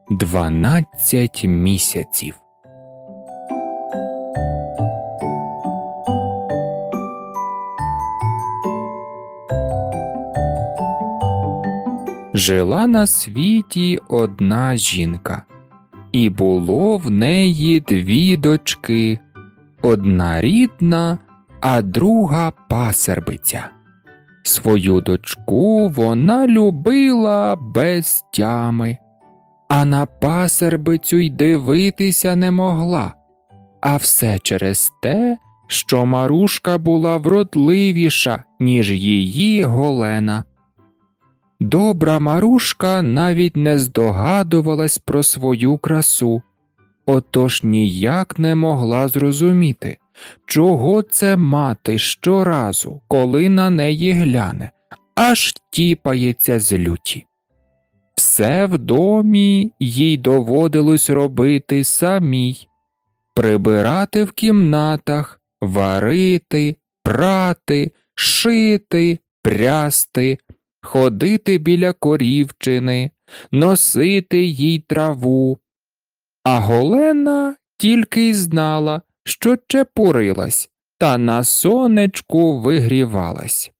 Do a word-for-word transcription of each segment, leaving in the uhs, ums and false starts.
Дванадцять місяців. Жила на світі одна жінка, і було в неї дві дочки, одна рідна, а друга пасербиця. Свою дочку вона любила без тями, а на пасербицю й дивитися не могла, а все через те, що Марушка була вродливіша, ніж її Голена. Добра Марушка навіть не здогадувалась про свою красу, отож ніяк не могла зрозуміти, чого це мати щоразу, коли на неї гляне, аж тіпається з люті. Все в домі їй доводилось робити самій: прибирати в кімнатах, варити, прати, шити, прясти, ходити біля корівчини, носити їй траву. А Голена тільки й знала, що чепурилась та на сонечку вигрівалась.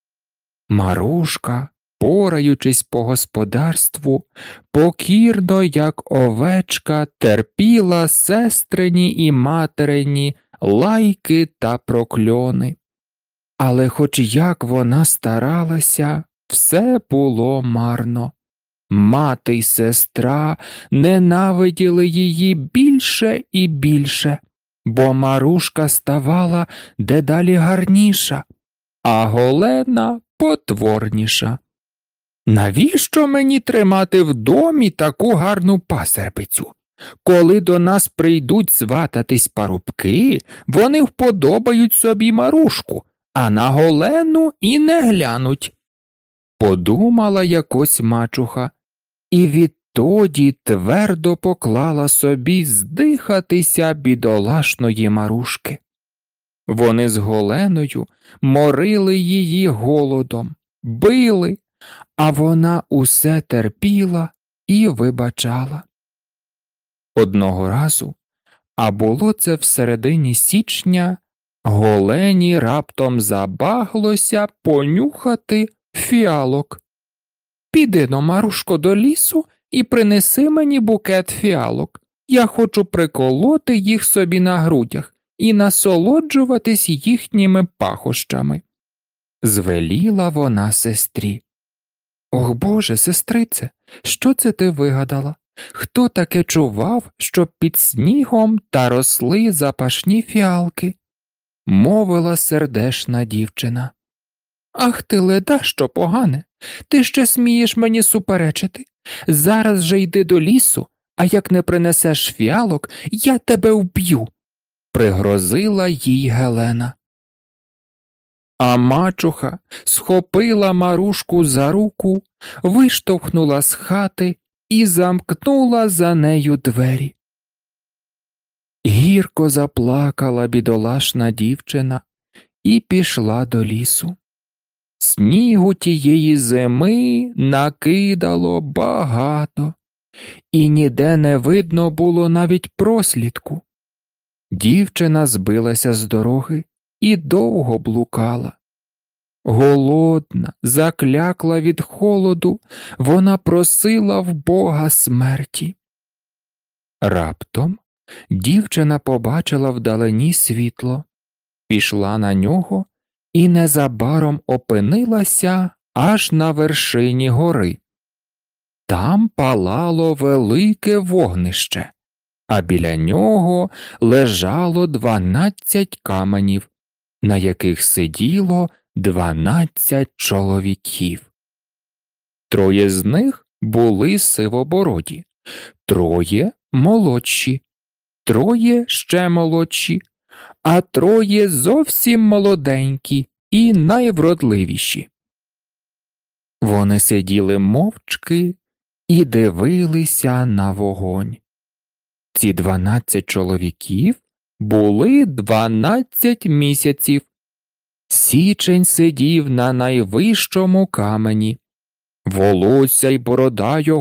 Марушка, пораючись по господарству, покірно, як овечка, терпіла сестрині і материні лайки та прокльони. Але хоч як вона старалася, все було марно. Мати й сестра ненавиділи її більше і більше, бо Марушка ставала дедалі гарніша, а Голена потворніша. Навіщо мені тримати в домі таку гарну пасербицю? Коли до нас прийдуть свататись парубки, вони вподобають собі Марушку, а на Голену і не глянуть. Подумала якось мачуха, і відтоді твердо поклала собі здихатися бідолашної Марушки. Вони з Голеною морили її голодом, били, а вона усе терпіла і вибачала. Одного разу, а було це всередині січня, Голені раптом забаглося понюхати фіалок. «Піди-но, Марушко, до лісу і принеси мені букет фіалок. Я хочу приколоти їх собі на грудях і насолоджуватись їхніми пахощами», – звеліла вона сестрі. «Ох, Боже, сестрице, що це ти вигадала? Хто таке чував, що під снігом та росли запашні фіалки?» – мовила сердешна дівчина. «Ах ти, ледащо погане, ти ще смієш мені суперечити? Зараз же йди до лісу, а як не принесеш фіалок, я тебе вб'ю», – пригрозила їй Гелена. А мачуха схопила Марушку за руку, виштовхнула з хати і замкнула за нею двері. Гірко заплакала бідолашна дівчина і пішла до лісу. Снігу тієї зими накидало багато, і ніде не видно було навіть прослідку. Дівчина збилася з дороги і довго блукала. Голодна, заклякла від холоду, вона просила в Бога смерті. Раптом дівчина побачила вдалині світло, пішла на нього і незабаром опинилася аж на вершині гори. Там палало велике вогнище, а біля нього лежало дванадцять каменів, на яких сиділо дванадцять чоловіків. Троє з них були сивобороді, троє молодші, троє ще молодші, а троє зовсім молоденькі і найвродливіші. Вони сиділи мовчки і дивилися на вогонь. Ці дванадцять чоловіків були дванадцять місяців. Січень сидів на найвищому камені. Волосся й борода його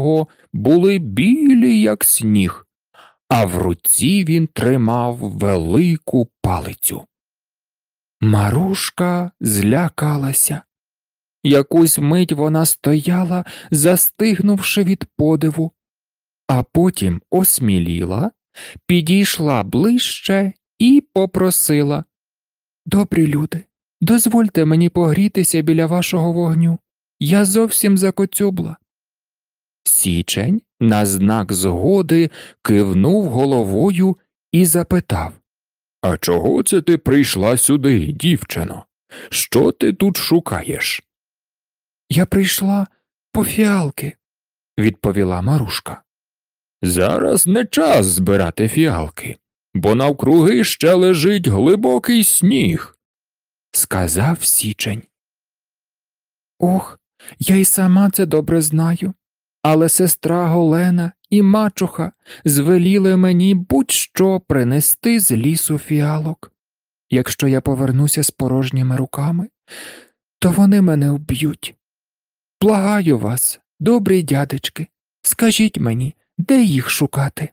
були білі, як сніг, а в руці він тримав велику палицю. Марушка злякалася. Якусь мить вона стояла, застигнувши від подиву, а потім осміліла, підійшла ближче і попросила: «Добрі люди, дозвольте мені погрітися біля вашого вогню. Я зовсім закоцюбла». Січень на знак згоди кивнув головою і запитав: «А чого це ти прийшла сюди, дівчино? Що ти тут шукаєш?» «Я прийшла по фіалки», – відповіла Марушка. «Зараз не час збирати фіалки, бо навкруги ще лежить глибокий сніг», – сказав Січень. «Ох, я й сама це добре знаю, але сестра Голена і мачуха звеліли мені будь-що принести з лісу фіалок. Якщо я повернуся з порожніми руками, то вони мене вб'ють. Благаю вас, добрі дядечки, скажіть мені, де їх шукати?»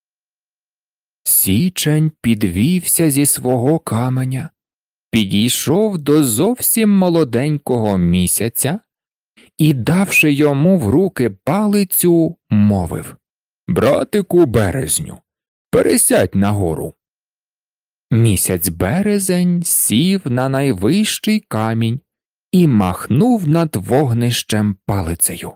Січень підвівся зі свого каменя, підійшов до зовсім молоденького Місяця і, давши йому в руки палицю, мовив: «Братику Березню, пересядь нагору». Місяць Березень сів на найвищий камінь і махнув над вогнищем палицею.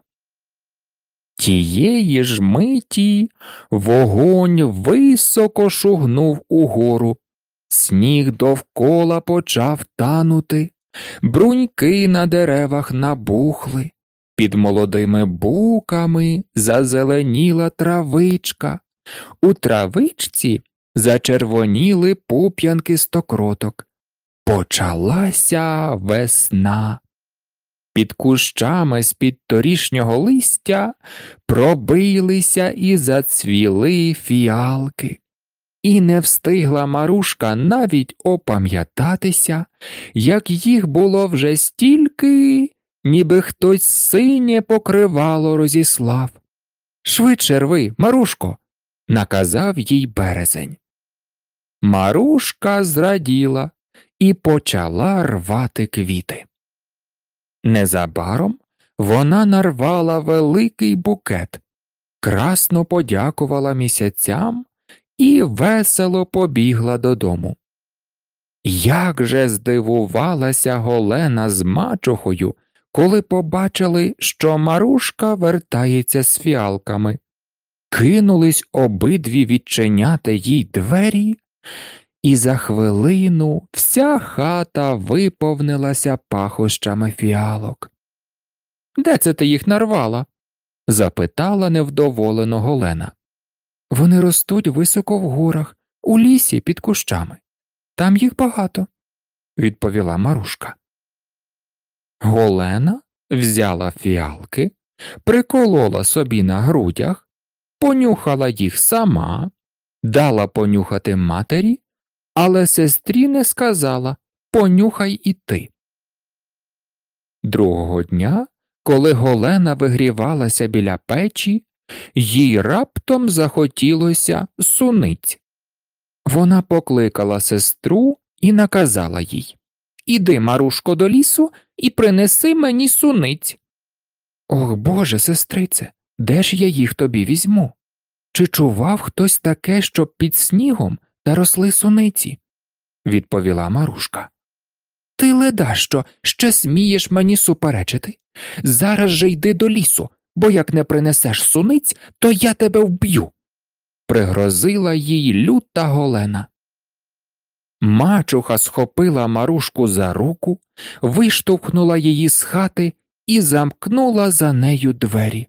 Тієї ж миті вогонь високо шугнув угору, сніг довкола почав танути, бруньки на деревах набухли, під молодими буками зазеленіла травичка, у травичці зачервоніли пуп'янки стокроток. Почалася весна. Під кущами з-під торішнього листя пробилися і зацвіли фіалки. І не встигла Марушка навіть опам'ятатися, як їх було вже стільки, ніби хтось синє покривало розіслав. «Швидше рви, Марушко!» – наказав їй Березень. Марушка зраділа і почала рвати квіти. Незабаром вона нарвала великий букет, красно подякувала місяцям і весело побігла додому. Як же здивувалася Голена з мачухою, коли побачили, що Марушка вертається з фіалками. Кинулись обидві відчиняти їй двері, і за хвилину вся хата виповнилася пахощами фіалок. «Де це ти їх нарвала?» – запитала невдоволено Голена. «Вони ростуть високо в горах, у лісі під кущами. Там їх багато», – відповіла Марушка. Голена взяла фіалки, приколола собі на грудях, понюхала їх сама, дала понюхати матері, але сестрі не сказала: «Понюхай і ти». Другого дня, коли Голена вигрівалася біля печі, їй раптом захотілося суниць. Вона покликала сестру і наказала їй: «Іди, Марушко, до лісу і принеси мені суниць». «Ох, Боже, сестрице, де ж я їх тобі візьму? Чи чував хтось таке, щоб під снігом та росли суниці?» – відповіла Марушка. «Ти ледащо, ще смієш мені суперечити? Зараз же йди до лісу, бо як не принесеш суниць, то я тебе вб'ю», – пригрозила їй люта Голена. Мачуха схопила Марушку за руку, виштовхнула її з хати і замкнула за нею двері.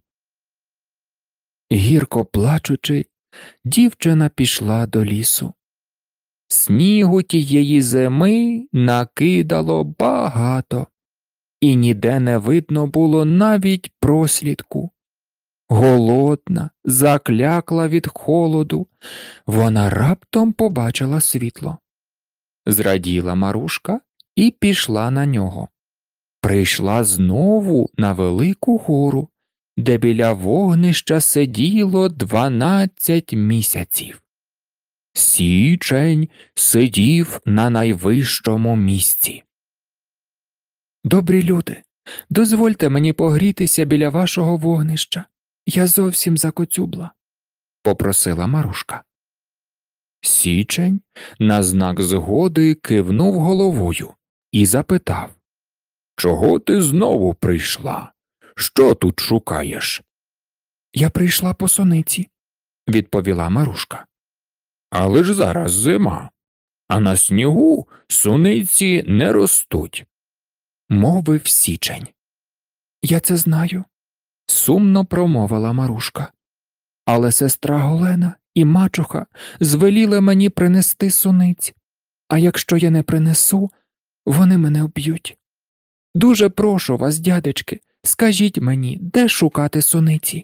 Гірко плачучи, дівчина пішла до лісу. Снігу тієї зими накидало багато, і ніде не видно було навіть прослідку. Голодна, заклякла від холоду, вона раптом побачила світло. Зраділа Марушка і пішла на нього. Прийшла знову на велику гору, де біля вогнища сиділо дванадцять місяців. Січень сидів на найвищому місці. Добрі люди, дозвольте мені погрітися біля вашого вогнища. Я зовсім закоцюбла, попросила Марушка. Січень на знак згоди кивнув головою і запитав: «Чого ти знову прийшла? Що тут шукаєш?» «Я прийшла по суниці», – відповіла Марушка. «Але ж зараз зима, а на снігу суниці не ростуть», – мовив Січень. «Я це знаю», – сумно промовила Марушка. «Але сестра Голена і мачуха звеліли мені принести суниць, а якщо я не принесу, вони мене вб'ють. Дуже прошу вас, дядечки, скажіть мені, де шукати суниці?»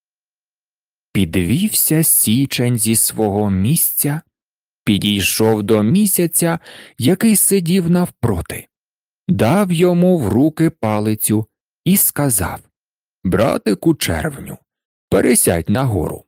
Підвівся Січень зі свого місця, підійшов до місяця, який сидів навпроти, дав йому в руки палицю і сказав: «Братику Червню, пересядь нагору».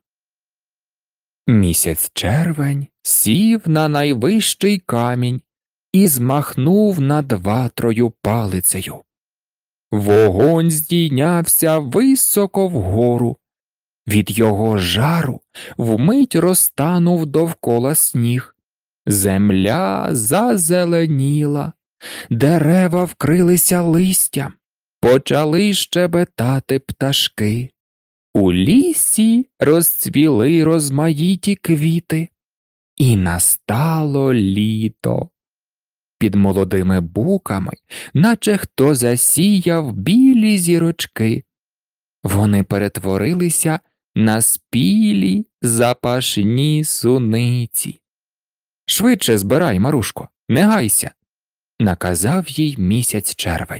Місяць Червень сів на найвищий камінь і змахнув над ватрою палицею. Вогонь здійнявся високо вгору. Від його жару вмить розтанув довкола сніг. Земля зазеленіла, дерева вкрилися листям, почали щебетати пташки. У лісі розцвіли розмаїті квіти, і настало літо. Під молодими буками, наче хто засіяв білі зірочки. Вони перетворилися на спілі запашні суниці. «Швидше збирай, Марушко, не гайся», – наказав їй місяць Червень.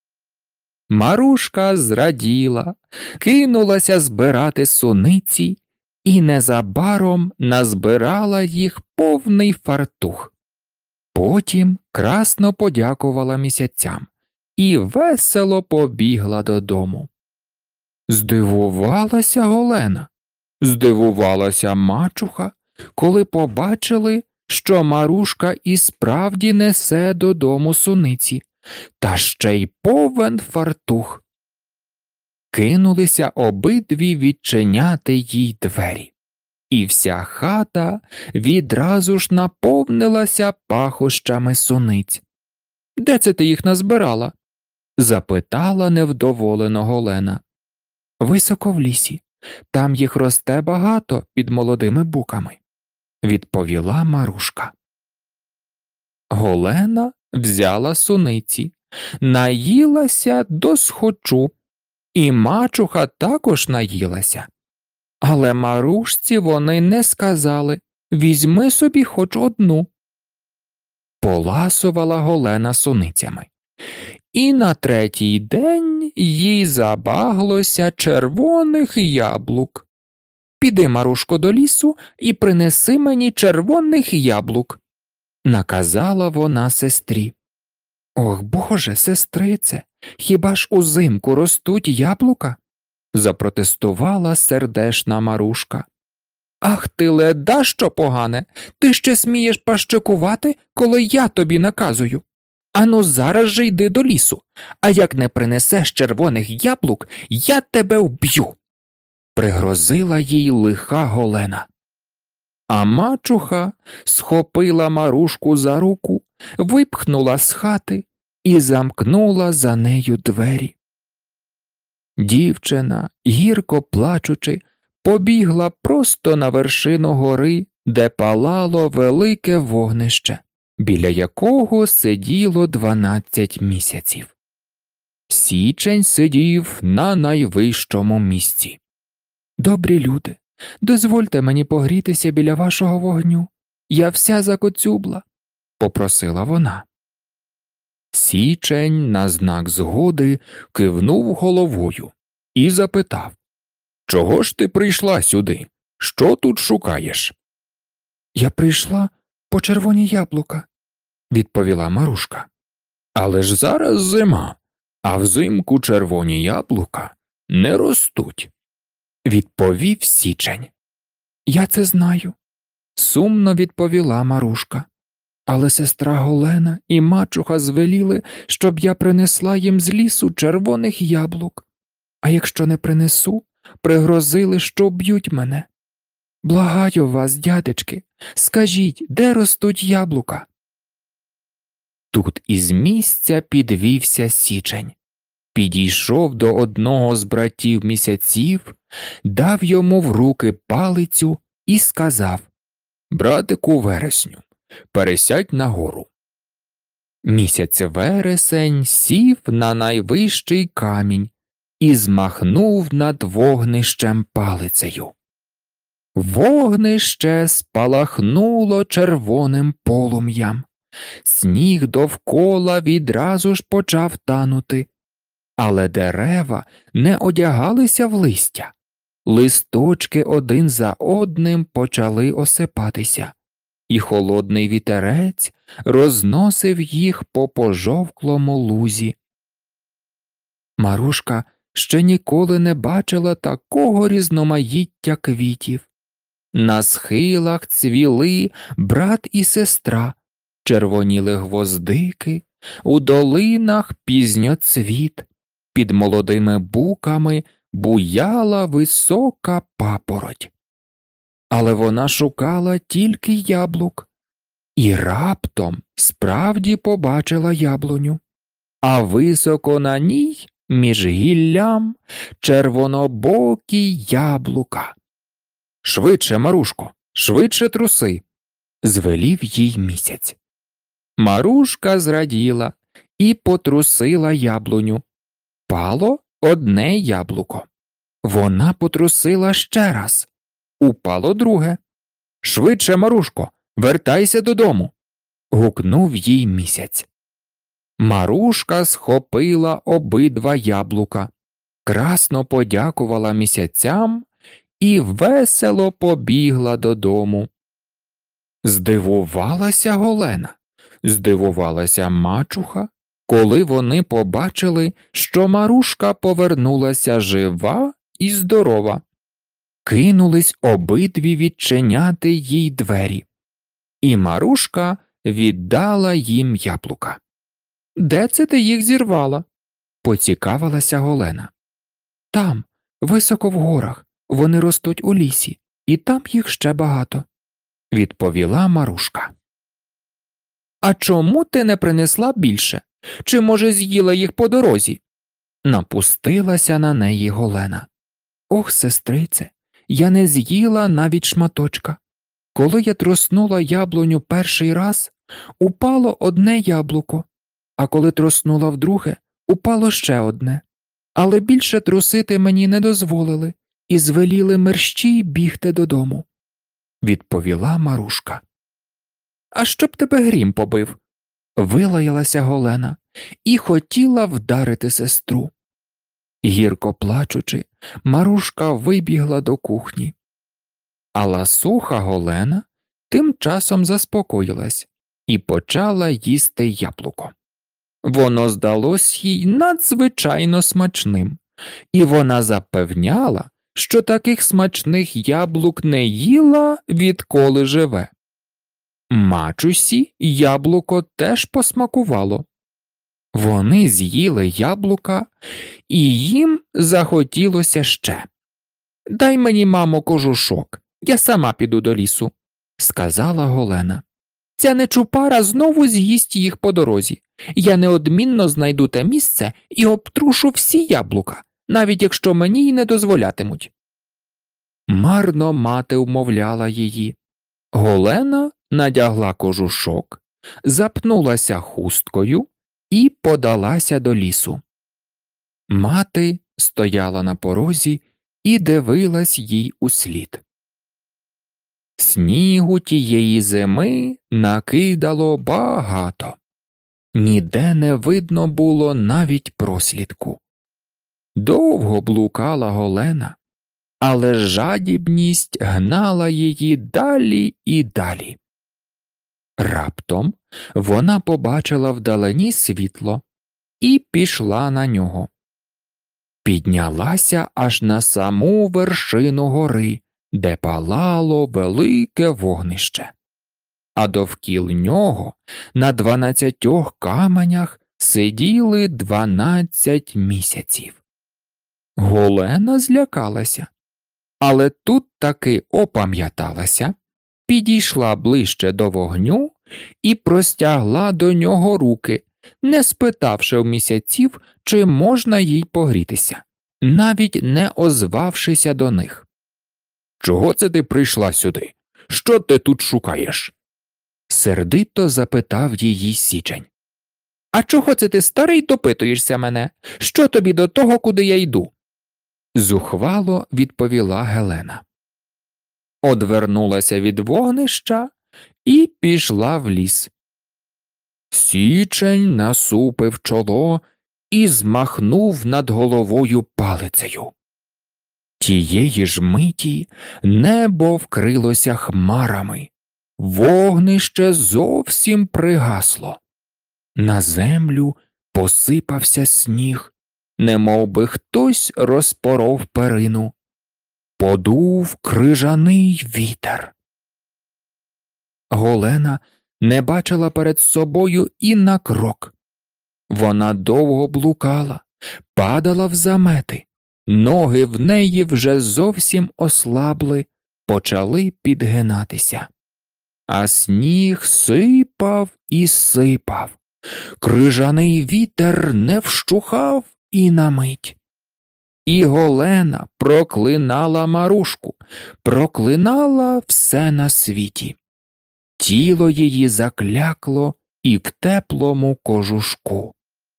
Марушка зраділа, кинулася збирати суниці і незабаром назбирала їх повний фартух. Потім красно подякувала місяцям і весело побігла додому. Здивувалася Голена, здивувалася мачуха, коли побачили, що Марушка і справді несе додому суниці, та ще й повен фартух. Кинулися обидві відчиняти їй двері, і вся хата відразу ж наповнилася пахощами суниць. «Де це ти їх назбирала?» – запитала невдоволено Голена. «Високо в лісі, там їх росте багато під молодими буками», – відповіла Марушка. Голена взяла суниці, наїлася досхочу, і мачуха також наїлася. Але Марушці вони не сказали: «Візьми собі хоч одну». Поласувала Голена суницями. І на третій день їй забаглося червоних яблук. «Піди, Марушко, до лісу і принеси мені червоних яблук», – наказала вона сестрі. «Ох, Боже, сестрице, хіба ж узимку ростуть яблука?» – запротестувала сердешна Марушка. «Ах ти, леда, що погане, ти ще смієш пащикувати, коли я тобі наказую? Ану зараз же йди до лісу, а як не принесеш червоних яблук, я тебе вб'ю!» – пригрозила їй лиха Голена. А мачуха схопила Марушку за руку, випхнула з хати і замкнула за нею двері. Дівчина, гірко плачучи, побігла просто на вершину гори, де палало велике вогнище, біля якого сиділо дванадцять місяців. Січень сидів на найвищому місці. «Добрі люди, дозвольте мені погрітися біля вашого вогню. Я вся закоцюбла», – попросила вона. Січень на знак згоди кивнув головою і запитав: «Чого ж ти прийшла сюди? Що тут шукаєш?» «Я прийшла по червоні яблука», – відповіла Марушка. «Але ж зараз зима, а взимку червоні яблука не ростуть, відповів Січень. Я це знаю, сумно відповіла Марушка. Але сестра Голена і мачуха звеліли, щоб я принесла їм з лісу червоних яблук. А якщо не принесу, пригрозили, що вб'ють мене. Благаю вас, дядечки, скажіть, де ростуть яблука? Тут із місця підвівся Січень, підійшов до одного з братів Місяців, дав йому в руки палицю і сказав: «Братику Вересню, пересядь нагору». Місяць Вересень сів на найвищий камінь і змахнув над вогнищем палицею. Вогнище спалахнуло червоним полум'ям, сніг довкола відразу ж почав танути, але дерева не одягалися в листя, листочки один за одним почали осипатися, і холодний вітерець розносив їх по пожовклому лузі. Марушка ще ніколи не бачила такого різноманіття квітів. На схилах цвіли брат і сестра, червоніли гвоздики, у долинах пізньоцвіт, під молодими буками буяла висока папороть. Але вона шукала тільки яблук, і раптом справді побачила яблуню, а високо на ній, між гіллям, червонобокі яблука. «Швидше, Марушко, швидше труси!» – звелів їй Місяць. Марушка зраділа і потрусила яблуню. Пало одне яблуко. Вона потрусила ще раз. Упало друге. «Швидше, Марушко, вертайся додому!» – гукнув їй Місяць. Марушка схопила обидва яблука, красно подякувала місяцям і весело побігла додому. Здивувалася Голена, здивувалася мачуха, коли вони побачили, що Марушка повернулася жива і здорова. Кинулись обидві відчиняти їй двері, і Марушка віддала їм яблука. «Де це ти їх зірвала?» – поцікавилася Голена. «Там, високо в горах, вони ростуть у лісі, і там їх ще багато», – відповіла Марушка. «А чому ти не принесла більше? Чи, може, з'їла їх по дорозі?» – напустилася на неї Голена. «Ох, сестрице, я не з'їла навіть шматочка. Коли я труснула яблуню перший раз, упало одне яблуко, а коли труснула вдруге, упало ще одне. Але більше трусити мені не дозволили і звеліли мерщій бігти додому», – відповіла Марушка. «А щоб тебе грім побив?» – вилаялася Голена і хотіла вдарити сестру. Гірко плачучи, Марушка вибігла до кухні. А ласуха Голена тим часом заспокоїлась і почала їсти яблуко. Воно здалось їй надзвичайно смачним, і вона запевняла, що таких смачних яблук не їла, відколи живе. Мачусі яблуко теж посмакувало. Вони з'їли яблука, і їм захотілося ще. «Дай мені, мамо, кожушок, я сама піду до лісу», – сказала Голена. «Ця нечупара знову з'їсть їх по дорозі. Я неодмінно знайду те місце і обтрушу всі яблука, навіть якщо мені й не дозволятимуть». Марно мати вмовляла її. Голена надягла кожушок, запнулася хусткою і подалася до лісу. Мати стояла на порозі і дивилась їй услід. Снігу тієї зими накидало багато. Ніде не видно було навіть прослідку. Довго блукала Голена, але жадібність гнала її далі і далі. Раптом вона побачила вдалині світло і пішла на нього. піднялася аж на саму вершину гори, де палало велике вогнище. А довкіл нього на дванадцятьох каменях сиділи дванадцять місяців. Голена злякалася, але тут таки опам'яталася, підійшла ближче до вогню і простягла до нього руки, не спитавши в місяців, чи можна їй погрітися, навіть не озвавшися до них. «Чого це ти прийшла сюди? Що ти тут шукаєш?» Сердито запитав її Січень. «А чого це ти, старий, допитуєшся мене? Що тобі до того, куди я йду?» Зухвало відповіла Гелена. Одвернулася від вогнища і пішла в ліс. Січень насупив чоло і змахнув над головою палицею. Тієї ж миті небо вкрилося хмарами, вогнище зовсім пригасло. На землю посипався сніг, немов би хтось розпоров перину. Подув крижаний вітер. Голена не бачила перед собою і на крок. Вона довго блукала, падала в замети, ноги в неї вже зовсім ослабли, почали підгинатися. А сніг сипав і сипав, крижаний вітер не вщухав і на мить. І Голена проклинала Марушку, проклинала все на світі. Тіло її заклякло і в теплому кожушку.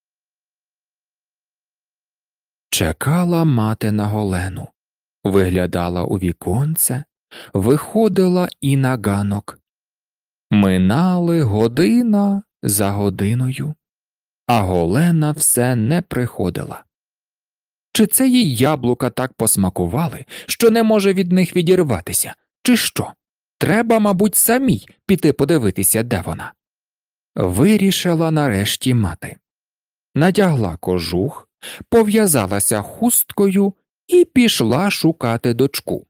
Чекала мати на Голену, виглядала у віконце, виходила і на ганок. Минали година за годиною, а Голена все не приходила. Чи це їй яблука так посмакували, що не може від них відірватися, чи що? Треба, мабуть, самій піти подивитися, де вона. Вирішила нарешті мати. Натягла кожух, пов'язалася хусткою і пішла шукати дочку.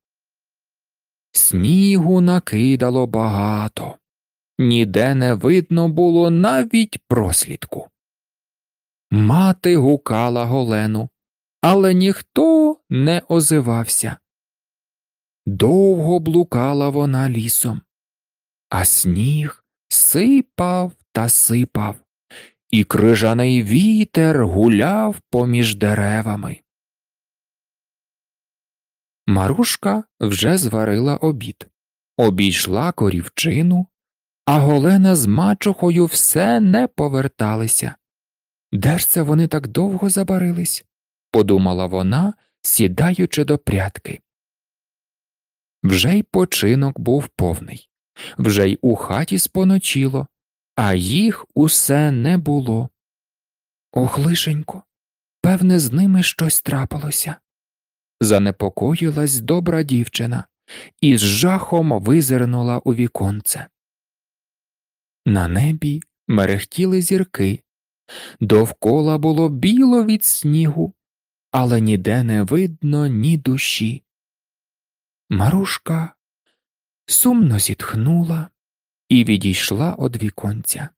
Снігу накидало багато, ніде не видно було навіть прослідку. Мати гукала Голену, але ніхто не озивався. Довго блукала вона лісом, а сніг сипав та сипав, і крижаний вітер гуляв поміж деревами. Марушка вже зварила обід, обійшла корівчину, а Голена з мачухою все не поверталися. Де ж це вони так довго забарились? Подумала вона, сідаючи до прядки. Вже й починок був повний, вже й у хаті споночило, а їх усе не було. Ох, лишенько, певне, з ними щось трапилося. Занепокоїлась добра дівчина і з жахом визирнула у віконце. На небі мерехтіли зірки, довкола було біло від снігу, але ніде не видно ні душі. Марушка сумно зітхнула і відійшла од віконця.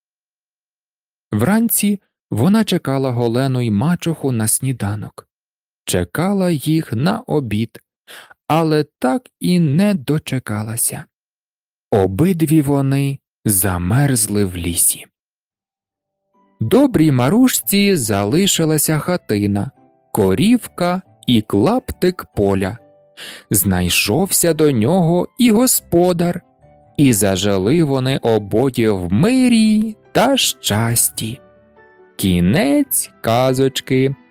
Вранці вона чекала Голену й мачуху на сніданок, чекала їх на обід, але так і не дочекалася. Обидві вони замерзли в лісі. Добрій Марушці залишилася хатина, корівка і клаптик поля. Знайшовся до нього і господар, і зажили вони обоє в мирі та щасті. Кінець казочки.